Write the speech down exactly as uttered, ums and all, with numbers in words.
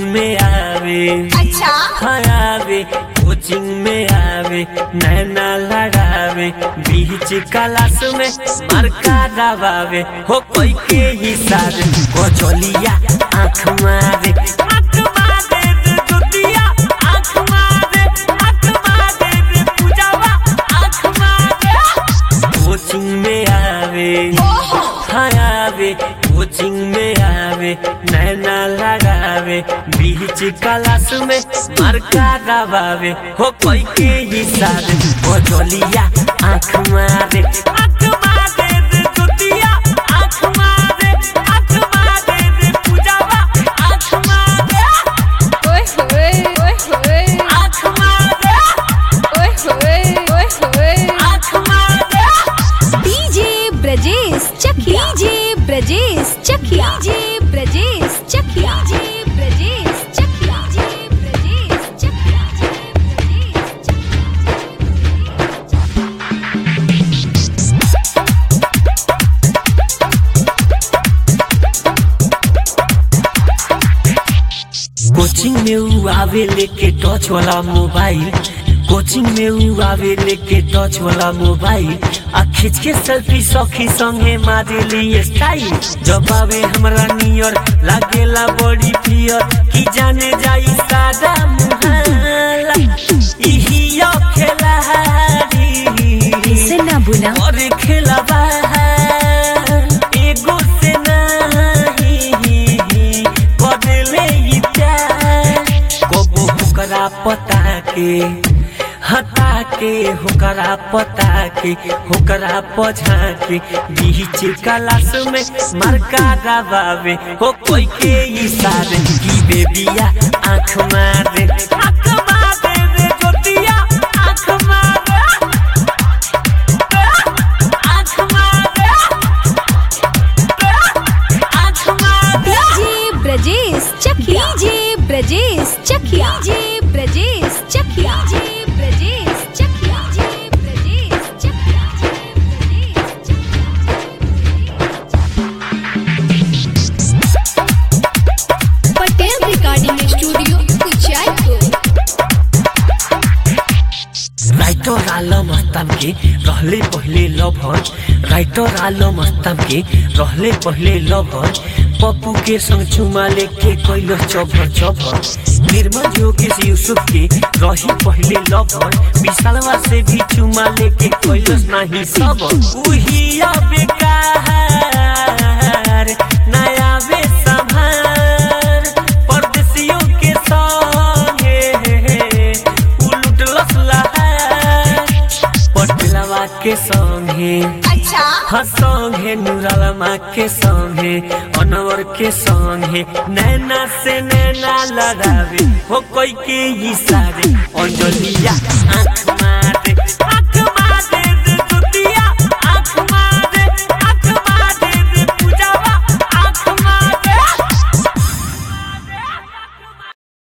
में आवे अच्छा हाँ आवे कोचिंग में आवे नैना लड़ावे बीच क्लास में मरका दबावे हो कोई के इशारे कोचलिया आँख मारे आँख मारे रे दुतिया आँख मारे आँख मारे रे पूजावा आँख मारे कोचिंग में आवे हाँ आवे कोचिंग में आवे नैना लगावे बीच क्लास में मरका दबावे हो कोई के इशारे कोचलिया आँख मारे आँख मारे रे दुतिया आँख मारे आँख मारे रे पूजावा आँख मारे ओए होए ओए होए आँख मारे ओए होए ओए होए आँख मारे DJ Brajesh Chakiya DJ Brajesh Chakiya DJ Brajesh Chakiya DJ Brajesh Chakiya DJ Brajesh Chakiya coaching में उ आवे लेके टच वाला मोबाइल कोचिंग में उ आवे लेके टच वाला मोबाइल आ खींच के सेल्फी सखी संगे मारे लिए स्टाइल जब आवे हमरा नियर लागेला बड़ी फियर कि जाने जाई सादा मुहाला इही खेलारी से ना बुला और खेलावा एगो से नहीं बदले ई प्यार कबो होकरा पता के हटा के होकरा पता के होकरा पछा के बीच क्लास में मरका दबावे हो कोई के इशारे की बेबिया आँख मारे आँख मारे रे जोतिया आँख मारे आँख मारे आँख मारे DJ Brajesh Chakiya DJ Brajesh Chakiya DJ Brajesh Chakiya DJ Brajesh Chakiya DJ Brajesh Chakiya Patel recording studio Kuchaypur writer Alam अस्ताम के रहले पहले लभर राइटर आलम अस्ताम के रहले पहले लभर पप्पू के संग चुमा लेके कैलो चभर चभर निर्मल योगेश यूसुफ के रही पहले लभर विशालवा से भी चुमा लेके कैलो नहीं सब उहिया बेकार नया वे संभार परदेसियों के संगे उलटलस लहार पटलवा के संगे अच्छा हाँ संगे नूरालमा के संगे अनवर के संगे नैना से नैना लड़ावे हो कोई के इशारे अंजलि